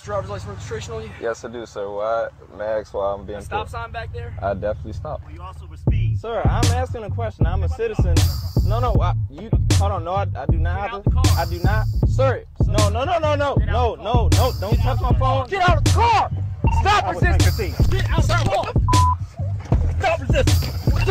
Driver's license registration on you? Yes, I do, sir. Why? Max, why I'm being pulled? Stop sign back there? I definitely stopped. Well, you also were speed. Sir, I'm asking a question. I'm a citizen. No, hold on. No, I do not have to. I do not. Sir, no. Don't touch my phone. Get out of the car! Stop resisting! Get out of the car! Stop resisting!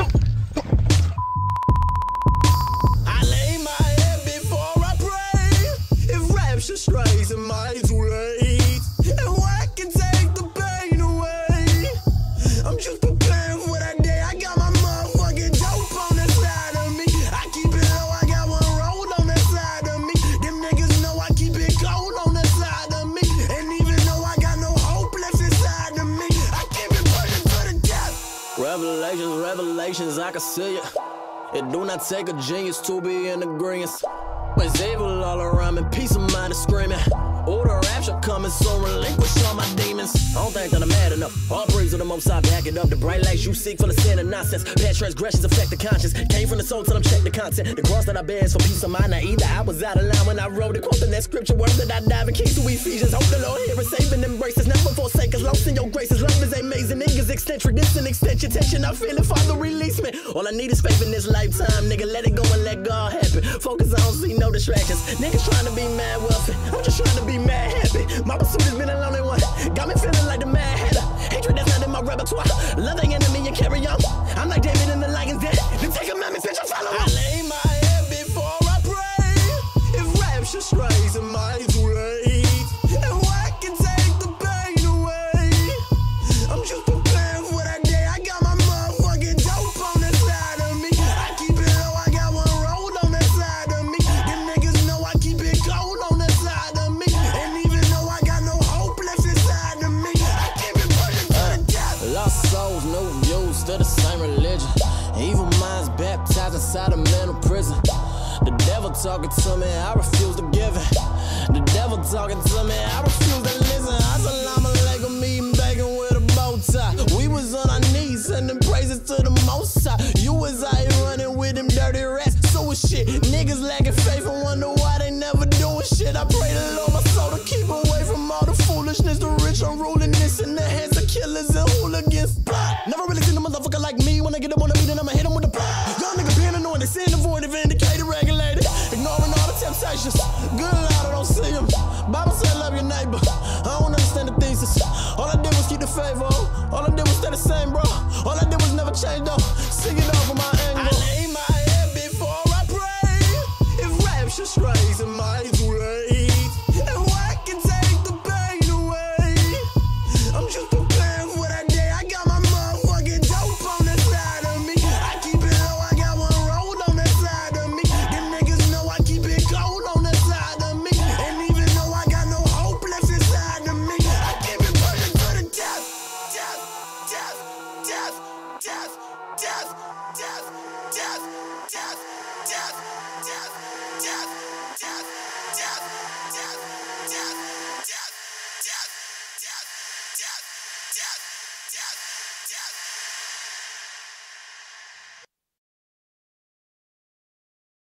I lay my head before I pray. If rapture strays, am I too late? And what can take the pain away? I'm just preparing for that day. I got my motherfucking dope on the side of me. I keep it low, I got one roll on the side of me. Them niggas know I keep it cold on the side of me. And even though I got no hope left inside of me, I keep it pushing to the death. Revelations, I can see it. It do not take a genius to be in agreement. There's evil all around me, peace of mind is screaming. Order rapture coming, so relinquish all my demons. I don't think that I'm mad enough. All praise to the most high, back it up. The bright lights you seek full of sin and nonsense. Bad transgressions affect the conscience. Came from the soul till I'm check the content. The cross that I bear is for peace of mind. Now either I was out of line when I wrote it. Quoting that scripture word that I dive in. Keys to Ephesians. Hope the Lord hear us, save and embrace us. Never forsake us. Lost in your graces. Love is amazing. Niggas eccentric. This an extension. Tension. I feel it. Father, release me. All I need is faith in this lifetime. Nigga, let it go and let God happen. Focus, I don't see no distractions. Niggas trying to be mad wealthy. I'm just trying to be mad happy. My pursuit has been a lonely one. Got me feeling like the Mad Hatter. Hatred that's not in my repertoire. Love the enemy and carry on. I'm like David in the Lion's Den. The Ten Commandments, bitch, I follow. I lay my head before I pray. If rapture strays, am I too late? And what can take the pain away? I'm just preparing for that day. I got my motherfucking dope on the side of me. I keep it low, I got one roll on the side of me. Them niggas know I keep it cold on the side of me. And even though I got no hope left inside of me, I keep it pushing to the death. Lost souls, no views, still the same religion. Evil minds baptized inside a mental prison. The devil talking to me, I refuse to give it. The devil talking to me, I refuse to listen. Assalamu alaikum, eating bacon with a bow tie. We was on our knees sending praises to the Most High. You was out here running with them dirty rats, so was shit. Niggas lacking faith and wonder why they never doing shit. I pray the Lord my soul to keep away from all the foolishness. The rich are ruling this in the hands of killers and hooligans. Never really seen a motherfucker like me. When I get up on the beat, then I'ma hit him with the plot. Y'all niggas being annoying, they send the void, vindicated, regulated. Ignoring all the temptations. Good Lord, I don't see him. Bible said love your neighbor. I don't understand the thesis. All I did was keep the favor. All I did was stay the same, bro. All I did was never change, though. Sing it off of my angle. I lay my head before I pray. If rapture strays, am I too late? And what can take the pain away? I'm just preparing for that day. I got my motherfucking dope on the side of me. I keep it low, I got one roll on the side of me. Them niggas know I keep it cold on the side of me. And even though I got no hope left inside of me, I keep it pushing to the death. Death, death, death, death, death, death, death, death, death, death.